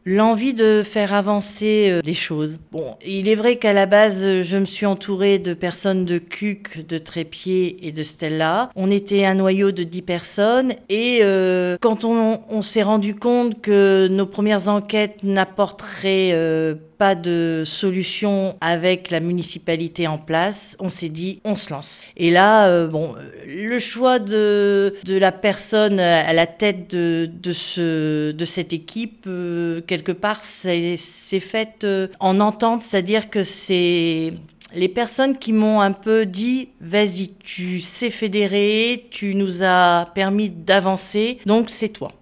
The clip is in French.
L'envie de faire avancer les choses. Bon, il est vrai qu'à la base, je me suis entourée de personnes de CUC, de Trépied et de Stella. On était un noyau de 10 personnes et quand on s'est rendu compte que nos premières enquêtes n'apporteraient pas de solution avec la municipalité en place, on s'est dit on se lance. Et là, le choix de la personne à la tête de cette équipe, quelque part, c'est fait en entente, c'est-à-dire que c'est les personnes qui m'ont un peu dit « Vas-y, tu sais fédérer, tu nous as permis d'avancer, donc c'est toi ».